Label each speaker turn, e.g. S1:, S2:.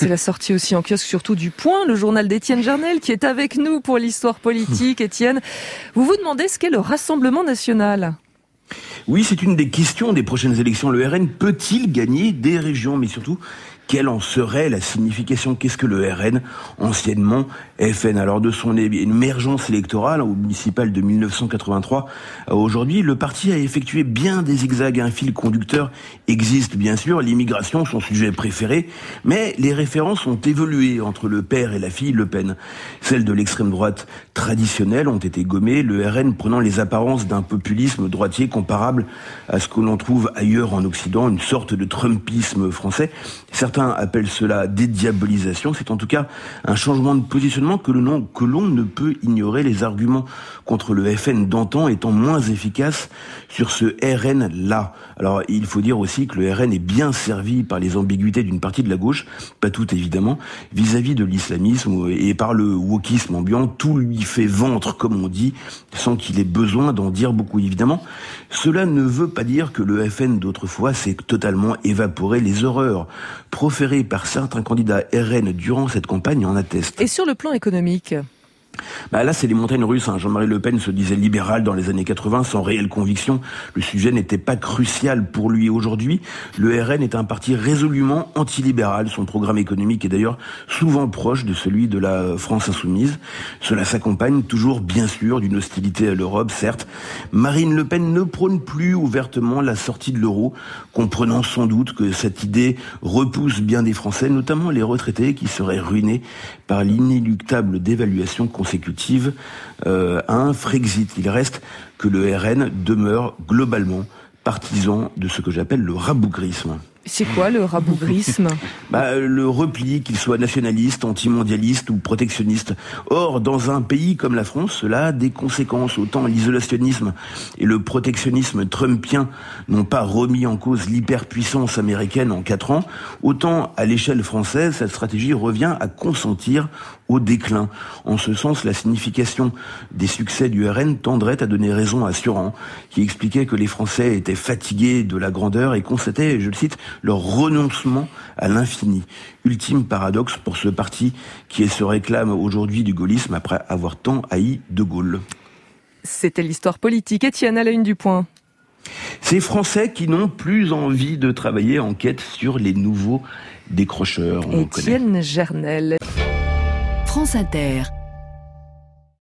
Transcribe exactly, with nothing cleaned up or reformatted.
S1: C'est la sortie aussi en kiosque, surtout du Point, le journal d'Étienne Jarnel, qui est avec nous pour l'histoire politique. Étienne, vous vous demandez ce qu'est le Rassemblement national ?
S2: Oui, c'est une des questions des prochaines élections. Le R N peut-il gagner des régions ? Mais surtout, quelle en serait la signification ? Qu'est-ce que le R N, anciennement F N ? Alors de son émergence électorale au municipal de dix-neuf cent quatre-vingt-trois à aujourd'hui, le parti a effectué bien des zigzags. Un fil conducteur existe bien sûr, l'immigration, son sujet préféré, mais les références ont évolué entre le père et la fille Le Pen. Celles de l'extrême droite traditionnelle ont été gommées, le R N prenant les apparences d'un populisme droitier comparable à ce que l'on trouve ailleurs en Occident, une sorte de trumpisme français. Certains appellent cela dédiabolisation. C'est en tout cas un changement de positionnement que l'on, que l'on ne peut ignorer, les arguments contre le F N d'antan étant moins efficaces sur ce R N-là. Alors, il faut dire aussi que le R N est bien servi par les ambiguïtés d'une partie de la gauche, pas toute évidemment, vis-à-vis de l'islamisme et par le wokisme ambiant. Tout lui fait ventre, comme on dit, sans qu'il ait besoin d'en dire beaucoup. Évidemment, cela ne veut pas dire que le F N d'autrefois s'est totalement évaporé. Les horreurs proférées par certains candidats R N durant cette campagne en attestent.
S1: Et sur le plan économique ?
S2: Bah là, c'est les montagnes russes. Hein. Jean-Marie Le Pen se disait libéral dans les années quatre-vingts, sans réelle conviction. Le sujet n'était pas crucial pour lui. Aujourd'hui, le R N est un parti résolument antilibéral. Son programme économique est d'ailleurs souvent proche de celui de la France insoumise. Cela s'accompagne toujours, bien sûr, d'une hostilité à l'Europe, certes. Marine Le Pen ne prône plus ouvertement la sortie de l'euro, comprenant sans doute que cette idée repousse bien des Français, notamment les retraités qui seraient ruinés par l'inéluctable dévaluation consécutive euh, à un Frexit. Il reste que le R N demeure globalement partisan de ce que j'appelle le rabougrisme.
S1: C'est quoi le rabougrisme ?
S2: Bah, le repli, qu'il soit nationaliste, antimondialiste ou protectionniste. Or, dans un pays comme la France, cela a des conséquences. Autant l'isolationnisme et le protectionnisme trumpien n'ont pas remis en cause l'hyperpuissance américaine en quatre ans, autant à l'échelle française, cette stratégie revient à consentir au déclin. En ce sens, la signification des succès du R N tendrait à donner raison à Sioran, qui expliquait que les Français étaient fatigués de la grandeur et constataient, je le cite, leur renoncement à l'infini. Ultime paradoxe pour ce parti qui se réclame aujourd'hui du gaullisme après avoir tant haï De Gaulle.
S1: C'était l'histoire politique. Étienne, à la une du Point.
S2: Ces Français qui n'ont plus envie de travailler en quête sur les nouveaux décrocheurs.
S1: Étienne Jarnel.
S3: France Inter.